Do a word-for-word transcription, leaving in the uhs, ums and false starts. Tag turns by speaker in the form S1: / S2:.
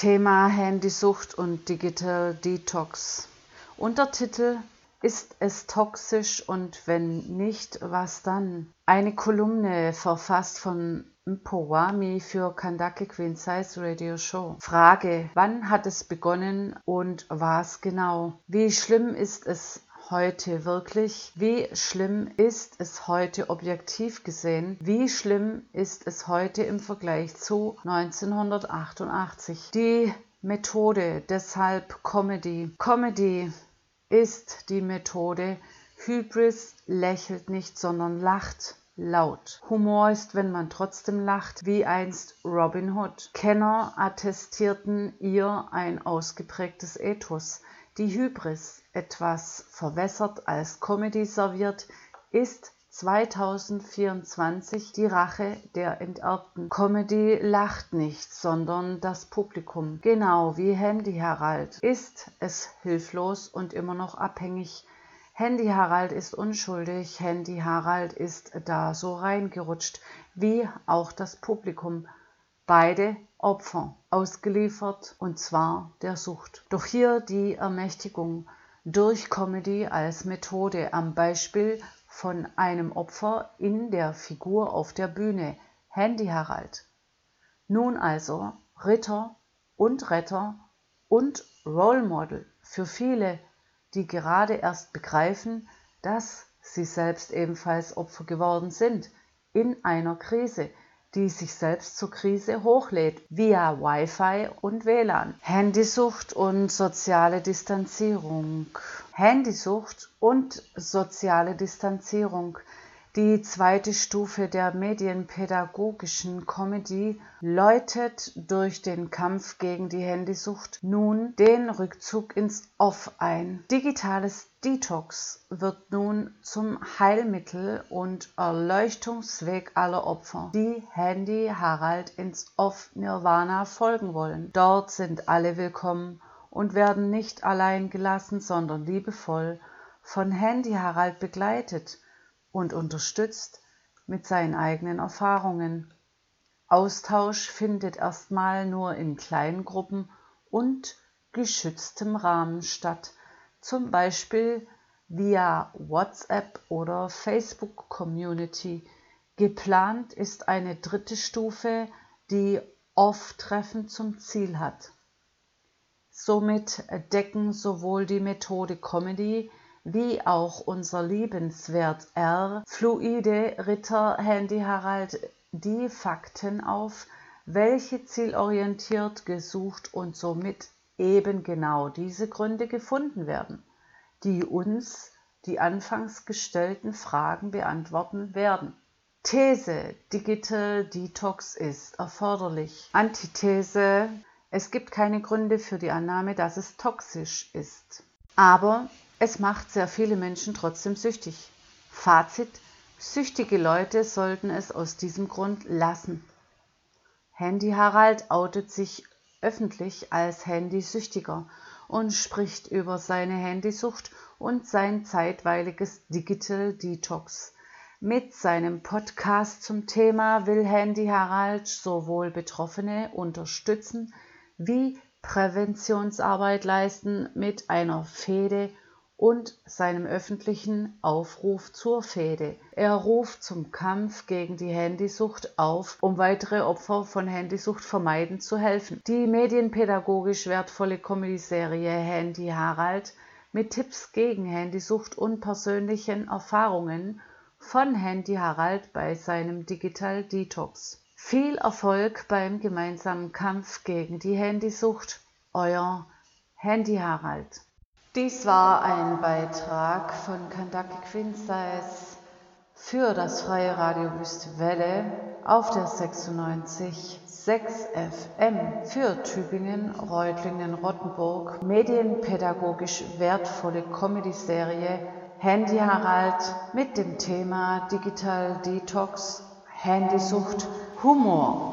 S1: Thema Handysucht und Digital Detox. Untertitel: Ist es toxisch und wenn nicht, was dann? Eine Kolumne verfasst von Mpowami für Kandake Queen Size Radio Show. Frage: Wann hat es begonnen und was genau? Wie schlimm ist es heute wirklich? Wie schlimm ist es heute objektiv gesehen? Wie schlimm ist es heute im Vergleich zu neunzehnhundertachtundachtzig? Die Methode, deshalb Comedy. Comedy ist die Methode. Hybris lächelt nicht, sondern lacht laut. Humor ist, wenn man trotzdem lacht, wie einst Robin Hood. Kenner attestierten ihr ein ausgeprägtes Ethos. Die Hybris, etwas verwässert als Comedy serviert, ist zweitausendvierundzwanzig die Rache der Enterbten. Comedy lacht nicht, sondern das Publikum. Genau wie Handy Harald ist es hilflos und immer noch abhängig. Handy Harald ist unschuldig, Handy Harald ist da so reingerutscht, wie auch das Publikum. Beide Opfer, ausgeliefert, und zwar der Sucht. Doch hier die Ermächtigung durch Comedy als Methode am Beispiel von einem Opfer in der Figur auf der Bühne, Handy Harald. Nun also Ritter und Retter und Role Model für viele, die gerade erst begreifen, dass sie selbst ebenfalls Opfer geworden sind in einer Krise, die sich selbst zur Krise hochlädt via Wi-Fi und W L A N. Handysucht und soziale Distanzierung. Handysucht und soziale Distanzierung. Die zweite Stufe der medienpädagogischen Comedy läutet durch den Kampf gegen die Handysucht nun den Rückzug ins Off ein. Digitales Detox wird nun zum Heilmittel und Erleuchtungsweg aller Opfer, die Handy Harald ins Off Nirvana folgen wollen. Dort sind alle willkommen und werden nicht allein gelassen, sondern liebevoll von Handy Harald begleitet und unterstützt mit seinen eigenen Erfahrungen. Austausch findet erstmal nur in kleinen Gruppen und geschütztem Rahmen statt, zum Beispiel via WhatsApp oder Facebook Community. Geplant ist eine dritte Stufe, die Off-Treffen zum Ziel hat. Somit decken sowohl die Methode Comedy wie auch unser liebenswert R fluide Ritter Handy Harald die Fakten auf, welche zielorientiert gesucht und somit eben genau diese Gründe gefunden werden, die uns die anfangs gestellten Fragen beantworten werden. These: Digital Detox ist erforderlich. Antithese: Es gibt keine Gründe für die Annahme, dass es toxisch ist. Aber es macht sehr viele Menschen trotzdem süchtig. Fazit: Süchtige Leute sollten es aus diesem Grund lassen. Handy Harald outet sich öffentlich als Handysüchtiger und spricht über seine Handysucht und sein zeitweiliges Digital Detox. Mit seinem Podcast zum Thema will Handy Harald sowohl Betroffene unterstützen wie Präventionsarbeit leisten mit einer Fehde und seinem öffentlichen Aufruf zur Fehde. Er ruft zum Kampf gegen die Handysucht auf, um weitere Opfer von Handysucht vermeiden zu helfen. Die medienpädagogisch wertvolle Comedy-Serie Handy Harald mit Tipps gegen Handysucht und persönlichen Erfahrungen von Handy Harald bei seinem Digital Detox. Viel Erfolg beim gemeinsamen Kampf gegen die Handysucht, euer Handy Harald. Dies war ein Beitrag von Kandake Queen Size für das freie Radio Wüste Welle auf der sechsundneunzig Komma sechs F M für Tübingen, Reutlingen, Rottenburg. Medienpädagogisch wertvolle Comedy-Serie Handy Harald mit dem Thema Digital Detox, Handysucht, Humor.